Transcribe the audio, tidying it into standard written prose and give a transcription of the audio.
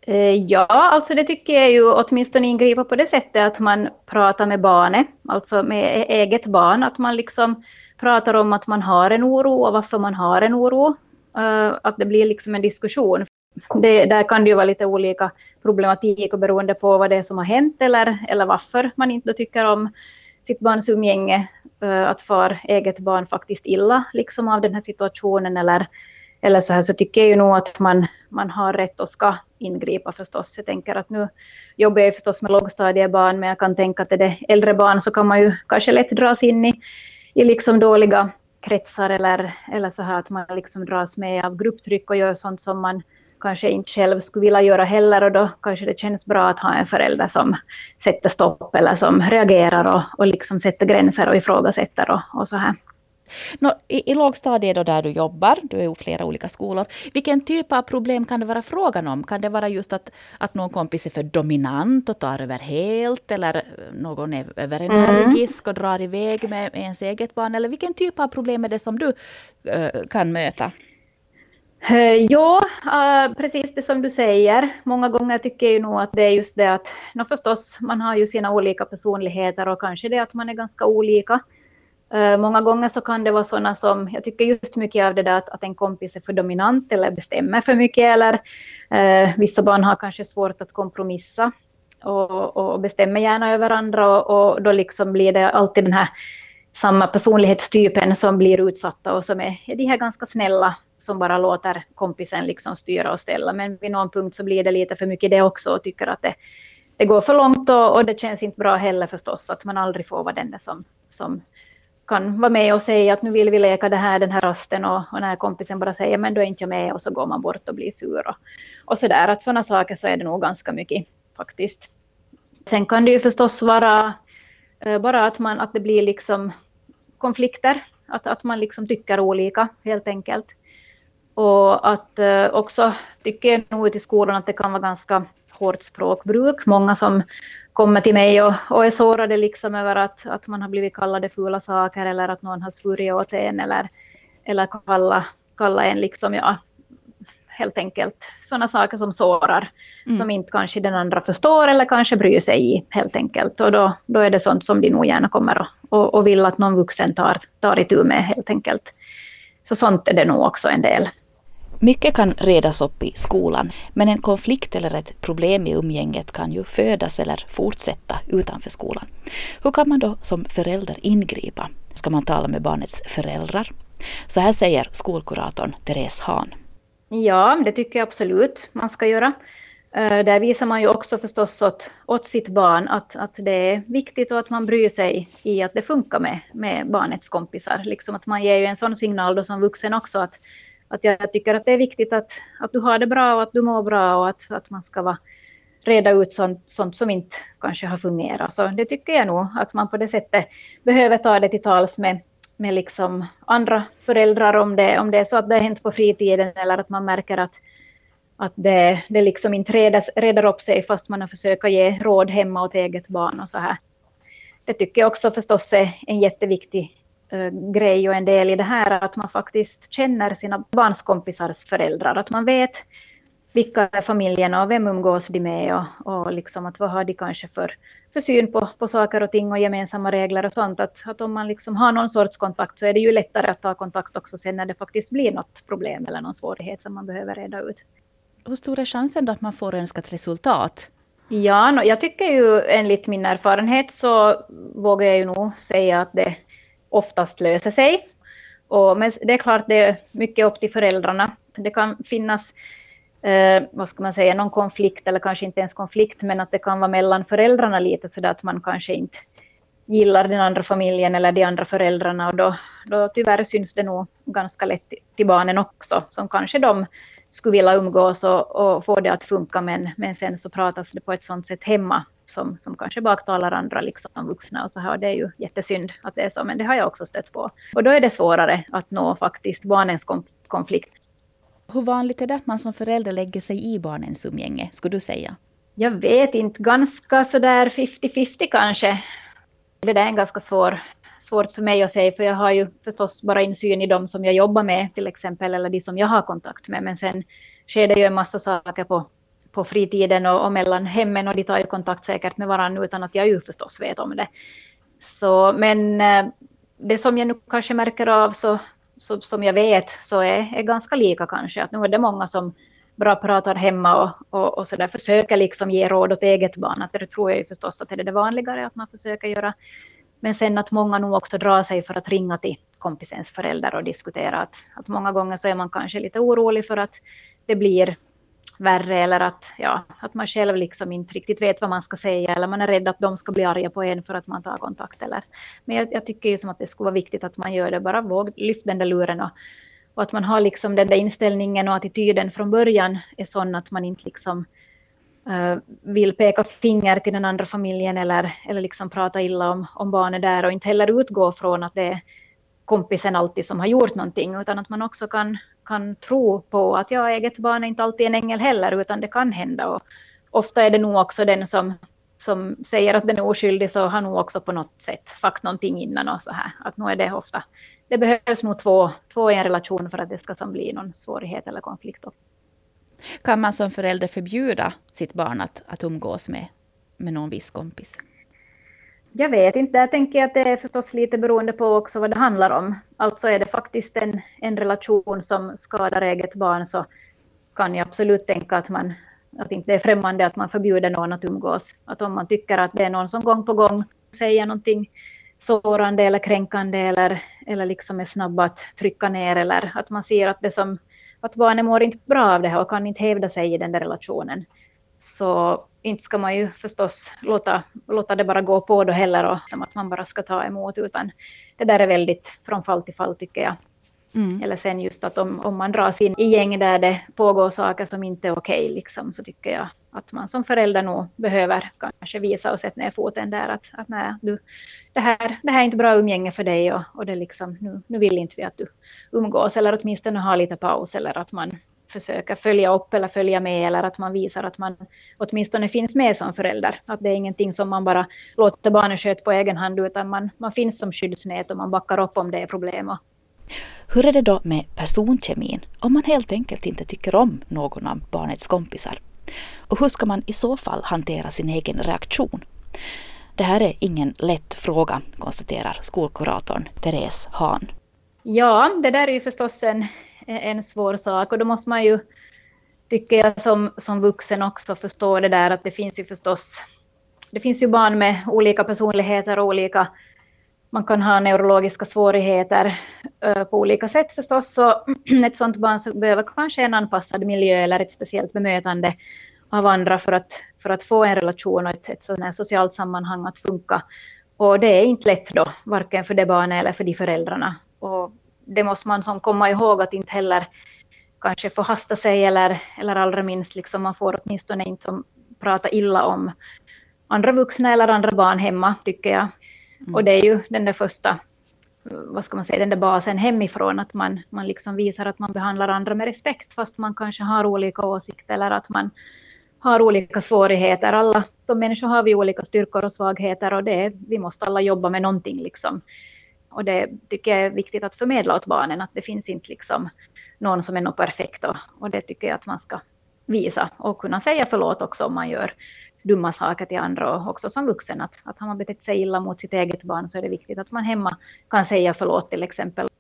Ja, alltså det tycker jag ju åtminstone ingripa på det sättet att man pratar med barnet, alltså med eget barn, att man liksom pratar om att man har en oro och varför man har en oro. Att det blir liksom en diskussion. Där kan det ju vara lite olika problematik och beroende på vad det är som har hänt eller varför man inte tycker om sitt barns umgänge, att för eget barn faktiskt illa liksom av den här situationen eller så här, så tycker jag ju nog att man har rätt och ska ingripa förstås. Jag tänker att nu jobbar jag förstås med lågstadiebarn, men jag kan tänka att det är äldre barn så kan man ju kanske lätt dras in i liksom dåliga kretsar eller så här att man liksom dras med av grupptryck och gör sånt som man kanske inte själv skulle vilja göra heller, och då kanske det känns bra att ha en förälder som sätter stopp eller som reagerar och liksom sätter gränser och ifrågasätter och så här. I lågstadiet då där du jobbar, du är ju flera olika skolor, vilken typ av problem kan det vara frågan om? Kan det vara just att någon kompis är för dominant och tar över helt, eller någon är överenergisk och drar iväg med ens eget barn, eller vilken typ av problem är det som du kan möta? Ja, precis det som du säger. Många gånger tycker jag ju nog att det är just det att förstås, man har ju sina olika personligheter och kanske det att man är ganska olika. Många gånger så kan det vara sådana som, jag tycker just mycket av det där att en kompis är för dominant eller bestämmer för mycket, eller vissa barn har kanske svårt att kompromissa och bestämmer gärna över andra, och då liksom blir det alltid den här samma personlighetstypen som blir utsatta och som är de här ganska snälla som bara låter kompisen liksom styra och ställa, men vid någon punkt så blir det lite för mycket det också och tycker att det går för långt, och det känns inte bra heller förstås, att man aldrig får vara den där som kan vara med och säga att nu vill vi leka den här rasten, och när kompisen bara säger men då är inte jag med, och så går man bort och blir sur och sådär. Att sådana saker så är det nog ganska mycket faktiskt. Sen kan det ju förstås vara bara att det blir liksom konflikter, att man liksom tycker olika helt enkelt. Och att också tycker jag nog ute i skolan att det kan vara ganska hårt språkbruk. Många som kommer till mig och är sårade liksom över att man har blivit kallade fula saker, eller att någon har svurit åt en, eller kalla en liksom, ja, helt enkelt sådana saker som sårar, som inte kanske den andra förstår eller kanske bryr sig i helt enkelt. Och då är det sånt som de nog gärna kommer och vill att någon vuxen tar itu med helt enkelt. Så sånt är det nog också en del. Mycket kan redas upp i skolan, men en konflikt eller ett problem i umgänget kan ju födas eller fortsätta utanför skolan. Hur kan man då som förälder ingripa? Ska man tala med barnets föräldrar? Så här säger skolkuratorn Therese Hahn. Ja, det tycker jag absolut man ska göra. Där visar man ju också förstås åt sitt barn att det är viktigt och att man bryr sig i att det funkar med barnets kompisar. Liksom att man ger ju en sån signal då som vuxen också att jag tycker att det är viktigt att du har det bra och att du mår bra, och att man ska reda ut sånt som inte kanske har fungerat. Så det tycker jag nog att man på det sättet behöver ta det till tals med liksom andra föräldrar om det är så att det har hänt på fritiden, eller att man märker att det liksom inte redar upp sig fast man har försökt ge råd hemma åt eget barn och så här. Det tycker jag också förstås är en jätteviktig grej och en del i det här, att man faktiskt känner sina barns kompisars föräldrar, att man vet vilka är familjerna och vem umgås de med, och liksom att vad har de kanske för syn på saker och ting och gemensamma regler och sånt, att om man liksom har någon sorts kontakt så är det ju lättare att ta kontakt också sen när det faktiskt blir något problem eller någon svårighet som man behöver reda ut. Hur stor är chansen då att man får önskat resultat? Ja, jag tycker ju enligt min erfarenhet så vågar jag ju nog säga att det oftast löser sig. Men det är klart det är mycket upp till föräldrarna. Det kan finnas vad ska man säga, någon konflikt, eller kanske inte ens konflikt, men att det kan vara mellan föräldrarna lite så där att man kanske inte gillar den andra familjen eller de andra föräldrarna, och då tyvärr syns det nog ganska lätt till barnen också, som kanske de skulle vilja umgås och få det att funka, men sen så pratas det på ett sånt sätt hemma som kanske baktalar andra liksom vuxna och så här, och det är ju jättesynd att det är så, men det har jag också stött på. Och då är det svårare att nå faktiskt barnens konflikt. Hur vanligt är det att man som förälder lägger sig i barnens umgänge, skulle du säga? Jag vet inte, ganska sådär 50-50 kanske. Det där är en ganska svårt för mig att säga, för jag har ju förstås bara insyn i dem som jag jobbar med till exempel, eller de som jag har kontakt med, men sen sker det ju en massa saker på på fritiden och mellan hemmen, och de tar ju kontakt säkert med varandra utan att jag ju förstås vet om det. Så, men det som jag nu kanske märker av så som jag vet så är ganska lika kanske. Att nu är det många som bra pratar hemma och så där försöker liksom ge råd åt eget barn. Att det tror jag ju förstås att det är det vanligare att man försöker göra. Men sen att många nog också drar sig för att ringa till kompisens föräldrar och diskutera. Att många gånger så är man kanske lite orolig för att det blir värre, eller att man själv liksom inte riktigt vet vad man ska säga, eller man är rädd att de ska bli arga på en för att man tar kontakt. Men jag tycker ju som att det skulle vara viktigt att man gör det, bara lyft den där luren och att man har liksom den där inställningen och attityden från början är sån att man inte liksom vill peka finger till den andra familjen eller liksom prata illa om barnet där, och inte heller utgå från att det är kompisen alltid som har gjort någonting, utan att man också kan tro på att eget barn är inte alltid en ängel heller, utan det kan hända. Och ofta är det nog också den som säger att den är oskyldig, så har nog också på något sätt sagt någonting innan och så här. Att nu är det ofta, det behövs nog två i en relation för att det ska bli någon svårighet eller konflikt. Kan man som förälder förbjuda sitt barn att umgås med någon viss kompis? Jag vet inte, jag tänker att det är förstås lite beroende på också vad det handlar om. Alltså är det faktiskt en relation som skadar eget barn, så kan jag absolut tänka att inte är främmande att man förbjuder någon att umgås. Att om man tycker att det är någon som gång på gång säger någonting sårande eller kränkande eller liksom är snabb att trycka ner, eller att man ser att barnet mår inte bra av det här och kan inte hävda sig i den där relationen. Så inte ska man ju förstås låta det bara gå på då heller, och som att man bara ska ta emot, utan det där är väldigt från fall till fall tycker jag. Eller sen just att om man dras in i gäng där det pågår saker som inte är okej, liksom, så tycker jag att man som förälder nog behöver kanske visa och sätta ner foten där att nej, det här är inte bra umgänge för dig, och det liksom, nu vill inte vi att du umgås, eller åtminstone ha lite paus, eller att man försöka följa upp eller följa med, eller att man visar att man åtminstone finns med som förälder. Att det är ingenting som man bara låter barnet sköta på egen hand, utan man finns som skyddsnät och man backar upp om det är problem. Hur är det då med personkemin om man helt enkelt inte tycker om någon av barnets kompisar? Och hur ska man i så fall hantera sin egen reaktion? Det här är ingen lätt fråga, konstaterar skolkuratorn Therese Hahn. Ja, det där är ju förstås en svår sak, och då måste man ju, tycker jag som vuxen också förstå det där att det finns ju barn med olika personligheter och man kan ha neurologiska svårigheter på olika sätt förstås, så ett sådant barn så behöver kanske en anpassad miljö eller ett speciellt bemötande av andra för att få en relation och ett sådant här socialt sammanhang att funka, och det är inte lätt då, varken för det barnet eller för de föräldrarna, och det måste man komma ihåg att inte heller kanske förhasta sig eller allra minst liksom, man får åtminstone inte prata illa om andra vuxna eller andra barn hemma, tycker jag. Och det är ju den där första, den där basen hemifrån, att man liksom visar att man behandlar andra med respekt fast man kanske har olika åsikter eller att man har olika svårigheter. Alla som människor har vi olika styrkor och svagheter, och vi måste alla jobba med någonting liksom. Och det tycker jag är viktigt att förmedla åt barnen, att det finns inte liksom någon som är något perfekt, och det tycker jag att man ska visa och kunna säga förlåt också om man gör dumma saker till andra, och också som vuxen att har man betett sig illa mot sitt eget barn så är det viktigt att man hemma kan säga förlåt till exempel.